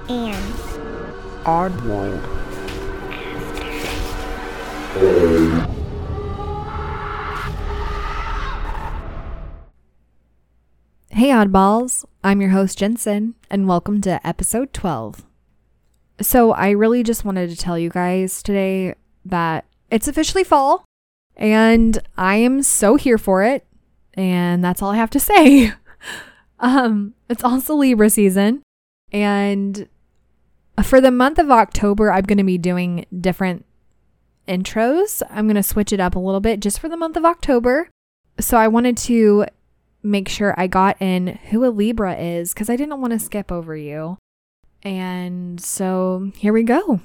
and Oddworld. Hey oddballs, I'm your host Jensen, and welcome to episode 12. So I really just wanted to tell you guys today that it's officially fall, and I am so here for it, and that's all I have to say. It's also Libra season, and for the month of October, I'm going to be doing different intros. I'm going to switch it up a little bit just for the month of October. So I wanted to make sure I got in who a Libra is because I didn't want to skip over you. And so here we go.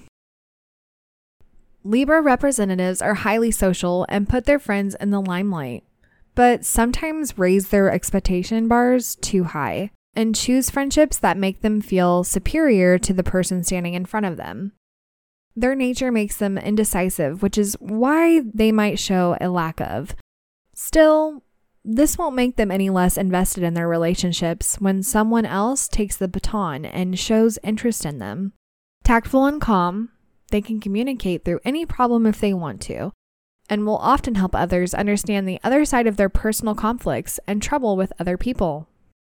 Libra representatives are highly social and put their friends in the limelight, but sometimes raise their expectation bars too high and choose friendships that make them feel superior to the person standing in front of them. Their nature makes them indecisive, which is why they might show a lack of. Still, this won't make them any less invested in their relationships when someone else takes the baton and shows interest in them. Tactful and calm, they can communicate through any problem if they want to, and will often help others understand the other side of their personal conflicts and trouble with other people.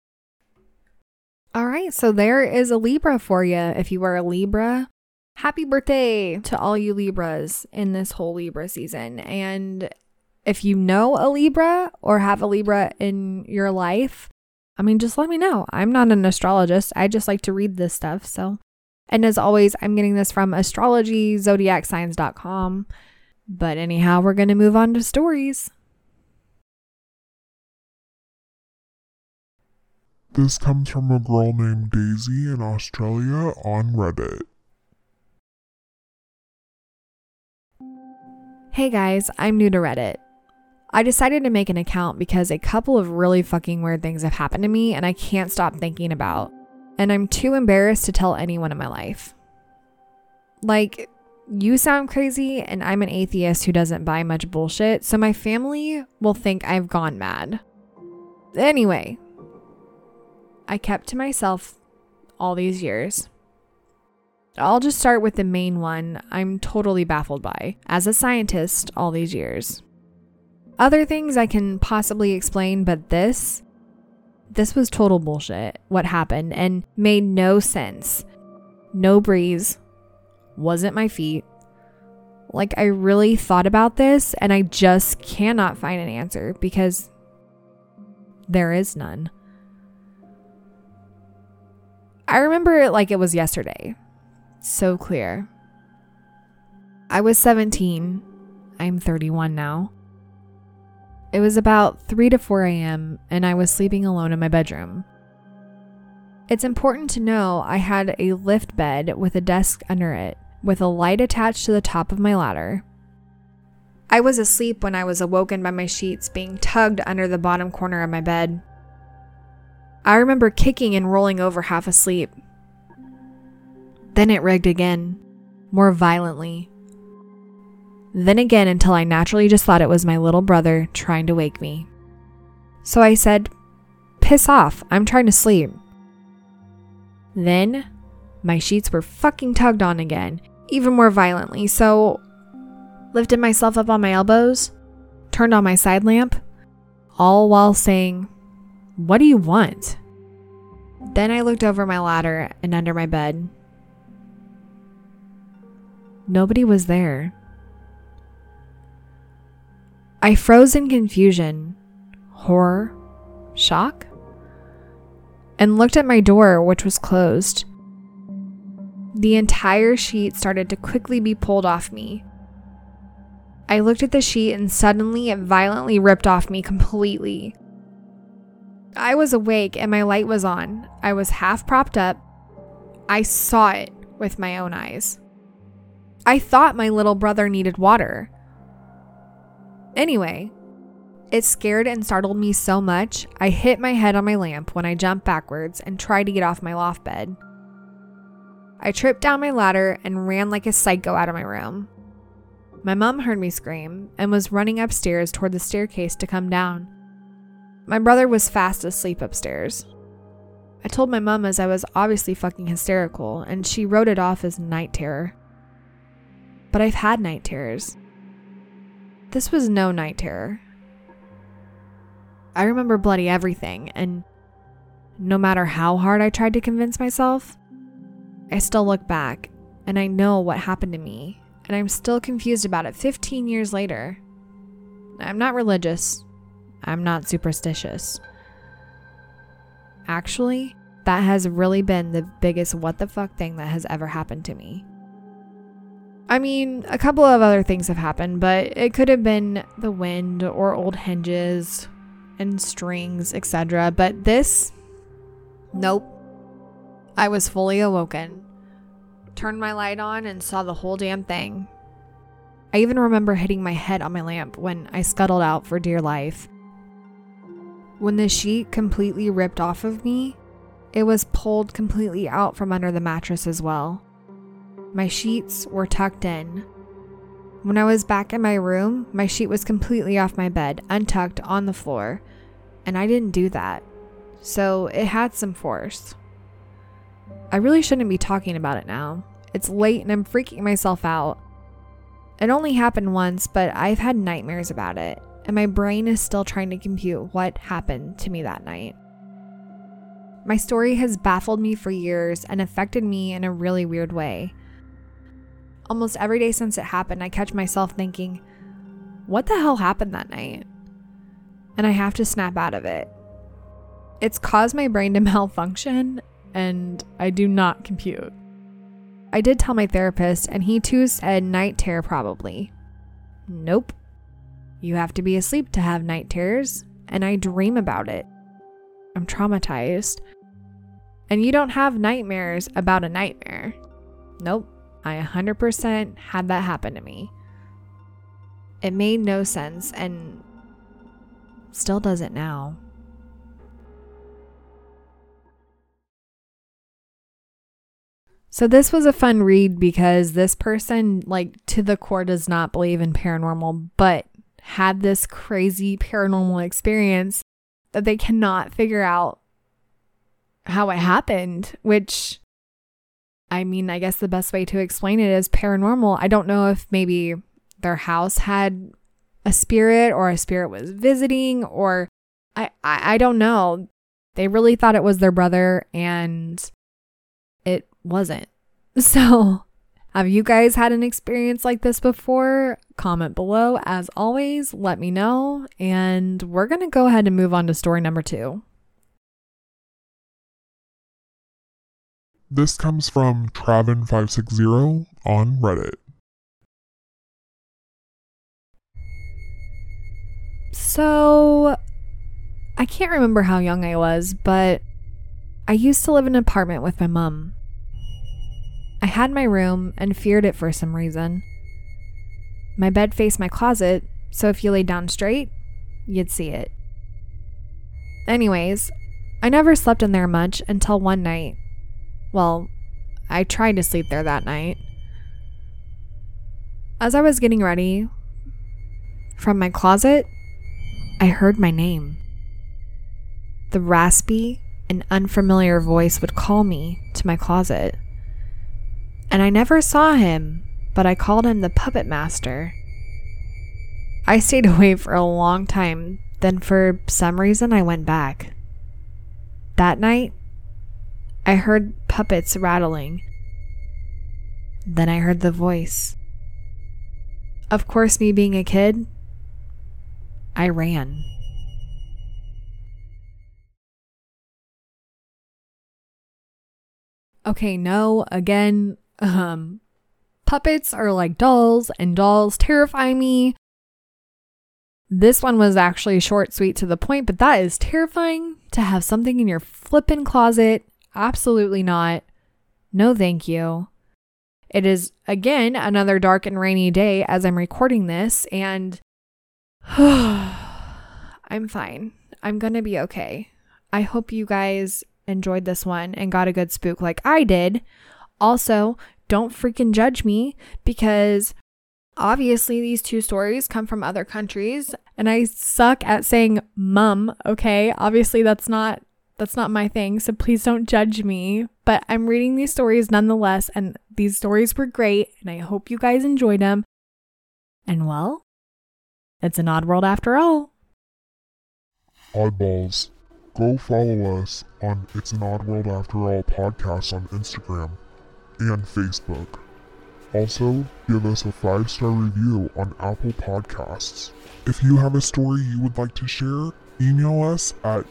All right, so there is a Libra for you. If you are a Libra, happy birthday to all you Libras in this whole Libra season. And if you know a Libra or have a Libra in your life, just let me know. I'm not an astrologist. I just like to read this stuff. And as always, I'm getting this from astrologyzodiacsigns.com. But anyhow, we're going to move on to stories. This comes from a girl named Daisy in Australia on Reddit. Hey guys, I'm new to Reddit. I decided to make an account because a couple of really fucking weird things have happened to me and I can't stop thinking about. And I'm too embarrassed to tell anyone in my life. Like, you sound crazy and I'm an atheist who doesn't buy much bullshit, so my family will think I've gone mad. Anyway, I kept to myself all these years. I'll just start with the main one I'm totally baffled by as a scientist all these years. Other things I can possibly explain, but this was total bullshit, what happened, and made no sense. No breeze. Wasn't my feet. Like, I really thought about this and I just cannot find an answer because there is none. I remember it like it was yesterday. So clear. I was 17. I'm 31 now. It was about 3 to 4 a.m. and I was sleeping alone in my bedroom. It's important to know I had a lift bed with a desk under it, with a light attached to the top of my ladder. I was asleep when I was awoken by my sheets being tugged under the bottom corner of my bed. I remember kicking and rolling over half asleep. Then it rigged again, more violently. Then again until I naturally just thought it was my little brother trying to wake me. So I said, "Piss off, I'm trying to sleep." Then my sheets were fucking tugged on again, even more violently, so lifted myself up on my elbows, turned on my side lamp, all while saying, "What do you want?" Then I looked over my ladder and under my bed. Nobody was there. I froze in confusion, horror, shock, and looked at my door, which was closed. The entire sheet started to quickly be pulled off me. I looked at the sheet and suddenly it violently ripped off me completely. I was awake and my light was on. I was half propped up. I saw it with my own eyes. I thought my little brother needed water. Anyway, it scared and startled me so much, I hit my head on my lamp when I jumped backwards and tried to get off my loft bed. I tripped down my ladder and ran like a psycho out of my room. My mom heard me scream and was running upstairs toward the staircase to come down. My brother was fast asleep upstairs. I told my mom as I was obviously fucking hysterical, and she wrote it off as night terror. But I've had night terrors. This was no night terror. I remember bloody everything, and no matter how hard I tried to convince myself, I still look back and I know what happened to me, and I'm still confused about it 15 years later. I'm not religious. I'm not superstitious. Actually, that has really been the biggest what the fuck thing that has ever happened to me. I mean, a couple of other things have happened, but it could have been the wind or old hinges and strings, etc. But this, nope. I was fully awoken, turned my light on, and saw the whole damn thing. I even remember hitting my head on my lamp when I scuttled out for dear life. When the sheet completely ripped off of me, it was pulled completely out from under the mattress as well. My sheets were tucked in. When I was back in my room, my sheet was completely off my bed, untucked on the floor, and I didn't do that, so it had some force. I really shouldn't be talking about it now. It's late and I'm freaking myself out. It only happened once, but I've had nightmares about it, and my brain is still trying to compute what happened to me that night. My story has baffled me for years and affected me in a really weird way. Almost every day since it happened, I catch myself thinking, what the hell happened that night? And I have to snap out of it. It's caused my brain to malfunction, and I do not compute. I did tell my therapist, and he too said night terror probably. Nope. You have to be asleep to have night terrors, and I dream about it. I'm traumatized. And you don't have nightmares about a nightmare. Nope. I 100% had that happen to me. It made no sense, and still doesn't now. So this was a fun read because this person, to the core, does not believe in paranormal, but had this crazy paranormal experience that they cannot figure out how it happened, which, I mean, I guess the best way to explain it is paranormal. I don't know if maybe their house had a spirit or a spirit was visiting, or I don't know. They really thought it was their brother, and it wasn't. So, have you guys had an experience like this before? Comment below. As always, let me know. And we're going to go ahead and move on to story number 2. This comes from Travin560 on Reddit. So, I can't remember how young I was, but I used to live in an apartment with my mom. I had my room and feared it for some reason. My bed faced my closet, so if you laid down straight, you'd see it. Anyways, I never slept in there much until one night. Well, I tried to sleep there that night. As I was getting ready, from my closet, I heard my name. The raspy and unfamiliar voice would call me to my closet. And I never saw him, but I called him the puppet master. I stayed away for a long time, then for some reason I went back. That night, I heard puppets rattling. Then I heard the voice. Of course, me being a kid, I ran. Okay, no, again, puppets are like dolls, and dolls terrify me. This one was actually short, sweet, to the point, but that is terrifying to have something in your flippin' closet. Absolutely not. No, thank you. It is, again, another dark and rainy day as I'm recording this, and I'm fine. I'm gonna be okay. I hope you guys enjoyed this one and got a good spook like I did. Also, don't freaking judge me, because obviously these 2 stories come from other countries and I suck at saying mum, okay? Obviously that's not That's not my thing, so please don't judge me. But I'm reading these stories nonetheless, and these stories were great, and I hope you guys enjoyed them. And well, it's an odd world after all. Oddballs, go follow us on It's an Odd World After All podcast on Instagram and Facebook. Also, give us a 5-star review on Apple Podcasts. If you have a story you would like to share, email us at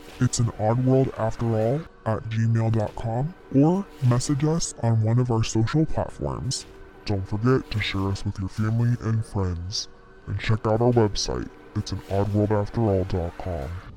it'sanoddworldafterall@gmail.com or message us on one of our social platforms. Don't forget to share us with your family and friends. And check out our website, it'sanoddworldafterall.com.